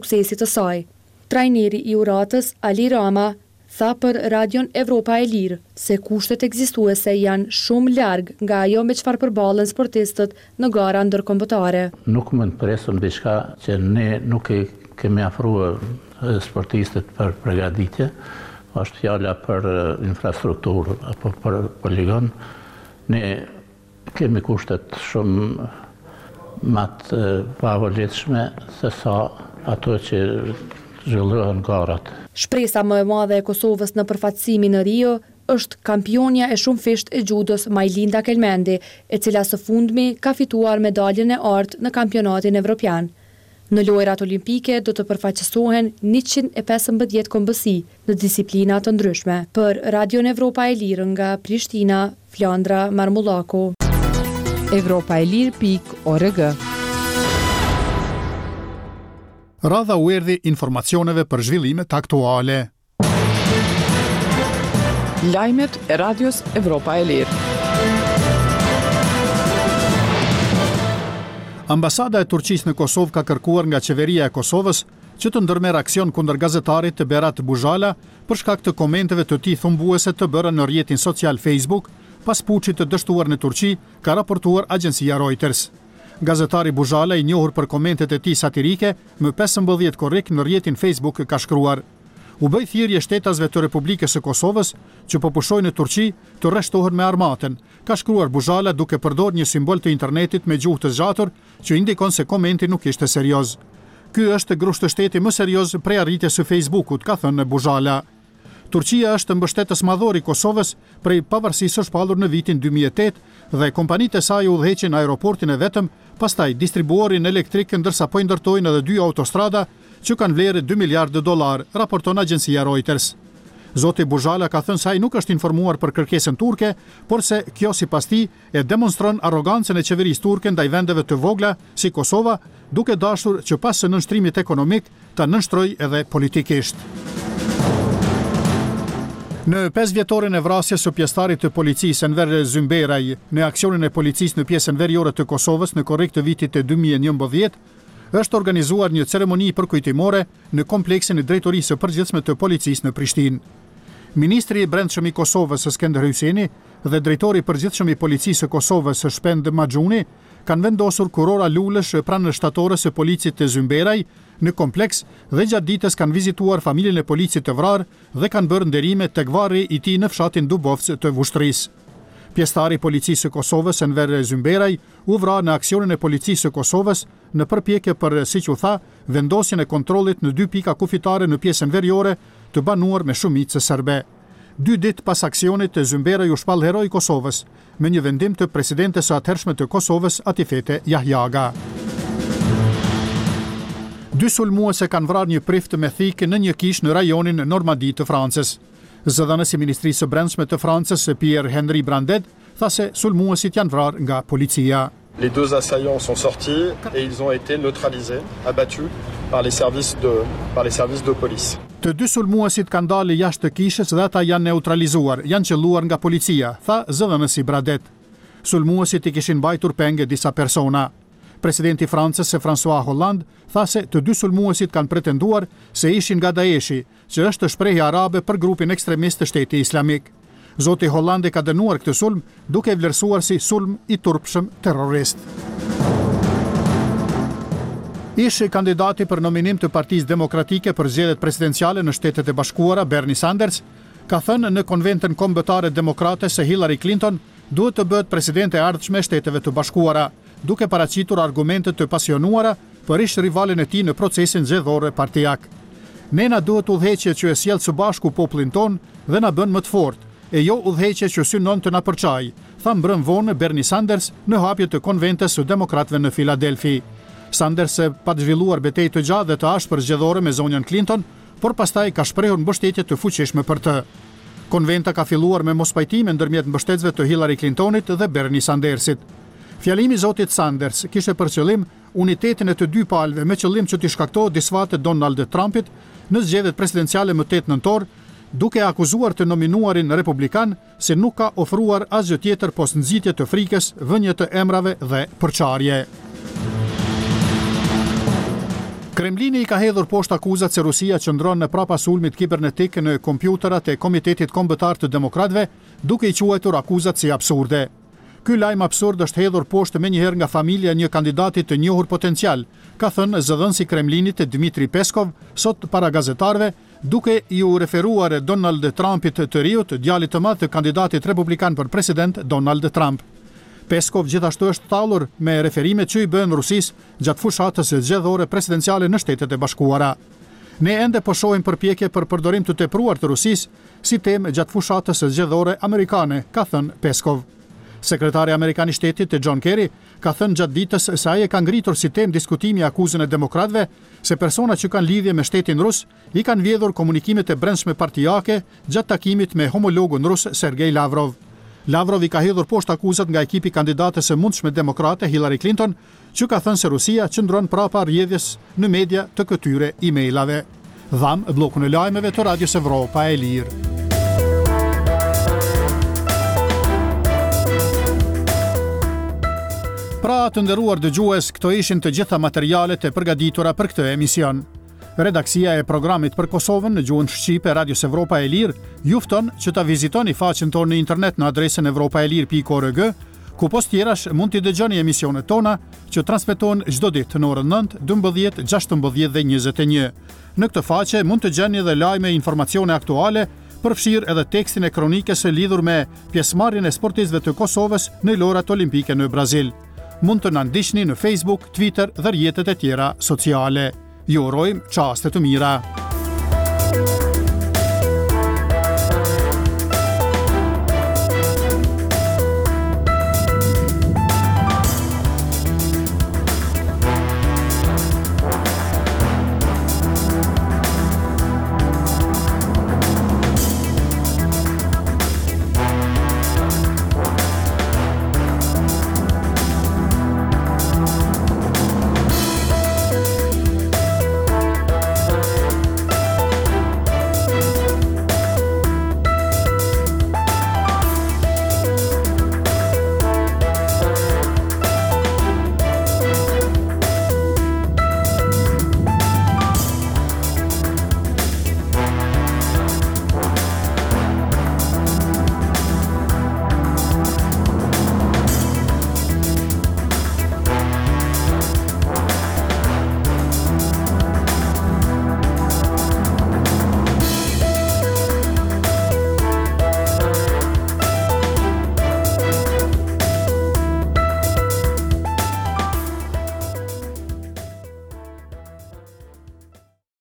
suksesit të saj. Trajneri i Uratës, Ali Rama, tha për Radion Evropa e Lirë se kushtet ekzistuese janë shumë larg nga ajo me çfarë përballen sportistët në gara ndërkombëtare. Nuk mund presun diçka që ne nuk i kemi afruar sportistët për përgatitje, është fjala për infrastrukturë apo për poligon. Ne kemi kushtet shumë më të pavolitshme se sa ato që zhvillohen garat. Shpresa më e madhe e Kosovës në përfaqësimin në Rio është kampionja e shumëfisht e judos Majlinda Kelmendi, e cila së fundmi ka fituar medaljen e artë në kampionatin evropian. Në lojrat olimpike do të përfaqësohen 115 kombësi në disiplina të ndryshme. Për Radion Evropa e Lirë nga Prishtina, Flandra Marmullaku. Evropaelir.org. Radha u erdhi informacioneve për zhvillimet aktuale. Lajmet e Radios Evropa e Lirë. Ambasada e Turqisë në Kosovë ka kërkuar nga qeveria e Kosovës që të ndërmerr aksion kundër gazetarit të Berat Buzhala për shkak të komenteve të tij thumbuese të bëra në rrjetin social Facebook pas puçit të dështuar në Turqi, ka raportuar agjencia Reuters. Gazetari Buzhala, i njohur për komentet e tij satirike, më 15 korrik në rrjetin Facebook ka shkruar: U bëj thirrje shtetasve të Republikës së Kosovës që po pushojnë në Turqi të rreshtohen me armatën, ka shkruar Buzhala duke përdorur një simbol të internetit me gjuhë të zgjatur që indikon se komenti nuk ishte serioz. Ky është grushtështeti më serioz prej arritjes së Facebookut, ka thënë Buzhala. Turqia është mbështetës madhor i Kosovës prej pavarësisë së shpallur në vitin 2008 dhe kompanitë e saj udhëheqin aeroportin e vetëm, pastaj distribuorin elektrik ndërsa po ndërtojnë edhe 2 autostrada që kanë vlerë $2 miliardë, raporton agjencia Reuters. Zoti Buzhala ka thënë se ai nuk është informuar për kërkesën turke, por se kjo sipas tij e demonstron arrogancën e qeverisë turke ndaj vendeve të vogla si Kosova, duke dashur që pas së nënshtrimit ekonomik ta nënshtrojë edhe politikisht. Në 5 vjetorin e vrasjes së pjesëtarit të policisë Enver Zymberaj në aksionin e policisë në pjesën veriore të Kosovës në korrik të vitit të 2011, është organizuar një ceremoni përkujtimore në kompleksin e drejtorisë së përgjithshme të policisë në Prishtinë. Ministri i Brendshëm i Kosovës Skender Hyseni dhe drejtori i përgjithshëm i policisë së Kosovës Shpend Maxhuni kanë vendosur kurora lulësh pranë shtatores së policit të Zymberaj në kompleks dhe gjatë ditës kanë vizituar familjen e policit të vrarë dhe kanë bërë nderime tek varri i tij në fshatin Dubovc të Vushtrisë. Pjesëtari i policisë së Kosovës Enver Zymberaj u vra në aksionin e policisë së Kosovës në përpjekje për, siç u tha, vendosjen e kontrollit në 2 pika kufitare në pjesën veriore të banuar me shumicë serbe. 2 ditë pas aksionit, Zymberaj u shpall heroi i Kosovës me një vendim të presidentes së atëhershme të Kosovës, Atifete Jahjaga. 2 sulmuese kanë vrarë një prift me thikë në një kishë në rajonin Normandie të Francës. Zëdhënësi i Ministrisë së Brendshme të Francës, Pierre-Henri Brandet, tha se sulmuesit janë vrarë nga policia. Les 2 assaillants sont sortis et ils ont été neutralisés, abattus par les services de police. Të 2 sulmuesit kanë dalë jashtë të kishës dhe ata janë neutralizuar, janë qelluar nga policia, tha zëdhënësi Brandet. Sulmuesit i kishin mbajtur penge disa persona. Presidenti i Francës, François Hollande, tha se të 2 sulmuesit kanë pretenduar se ishin nga Daeshi, që është shprehje arabe për grupin ekstremist të Shteti Islamik. Zoti Hollande ka dënuar këtë sulm duke vlerësuar si sulm i turpshëm terrorist. Ish kandidati për nominim të Partisë Demokratike për zgjedhjet presidenciale në Shtetet e Bashkuara, Bernie Sanders, ka thënë në konventën kombëtare demokrate se Hillary Clinton duhet të bëhet presidente e ardhshme e Shteteve të Bashkuara, duke paraqitur argumente të pasionuara për ish rivalin e tij në procesin zgjedhor partijak. Nena duhet udhëheqje që e sjell së bashku popullin ton dhe na bën më të fortë, e jo udhëheqje që synon të na përçaj, tha mbrëm vonë Bernie Sanders në hapje të konventës së demokratëve në Filadelfi. Sanders pa të zhvilluar betejë të gjatë dhe të ashpër zgjedhore me zonjën Clinton, por pastaj ka shprehur mbështetje të fuqishme për të. Konventa ka filluar me mospajtime ndërmjet mbështetësve të Hillary Clintonit dhe Bernie Sandersit. Fjalimi i zotit Sanders kishte për qëllim unitetin e të 2 palëve me qëllim që t'i shkaktojë disfatë Donald Trumpit në zgjedhjet presidenciale më 8 nëntor, duke akuzuar të nominuarin republikan se nuk ka ofruar asgjë tjetër post nxitje të frikës, vënje të emrave dhe përçarje. Kremlini I ka hedhur poshtë akuzat se Rusia qëndron në prapa sulmit kibernetik në kompjuterat e Komitetit Kombëtar të Demokratëve, duke I quajtur akuzat si absurde. Ky lajm absurd është hedhur poshtë menjëherë nga familja një kandidati të njohur potencial, ka thënë zëdhënësi Kremlinit Dmitri Peskov sot para gazetarëve, duke ju referuar Donald Trumpit të riut, djalit të madh të kandidatit republikan për president Donald Trump. Peskov gjithashtu është tallur me referime që I bën Rusisë gjatë fushatës zgjedhore presidenciale në Shtetet e Bashkuara. Ne ende po shohim përpjekje për përdorim të tepruar të Rusisë si temë gjatë fushatës zgjedhore amerikane, ka thënë Peskov. Sekretari Amerikan I Shtetit John Kerry ka thënë gjatë ditës se ai ka ngritur si temë diskutimi akuzën e demokratëve se persona që kanë lidhje me shtetin rus I kanë vjedhur komunikimet e brendshme partijake gjatë takimit me homologun rus Sergej Lavrov. Lavrov I ka hedhur poshtë akuzat nga ekipi kandidates së mundshme demokrate Hillary Clinton, që ka thënë se Rusia qëndron prapa rrjedhjes në media të këtyre emailave. Dham bllokun e lajmeve të Radios Evropa e Lirë. Pra të nderuar dëgjues, këto ishin të gjitha materialet e përgatitura për këtë emision. Redaksia e programit për Kosovën në gjuhën shqipe Radios Evropa e Lirë ju fton që ta vizitoni faqen tonë në internet në adresën evropaelir.org, ku post tjerash mund t'i dëgjoni emisionet tona që transmetohen çdo ditë në orën 9, 12, 16 dhe 21. Në këtë faqe mund të gjeni edhe lajme e informacione aktuale, përfshirë edhe tekstin e kronikës së lidhur me pjesëmarrjen e sportistëve të Kosovës në lojrat olimpike në Brazil. Mund të na ndiqni në Facebook, Twitter dhe rrjetet e tjera sociale. Ju urojmë çaste të mira.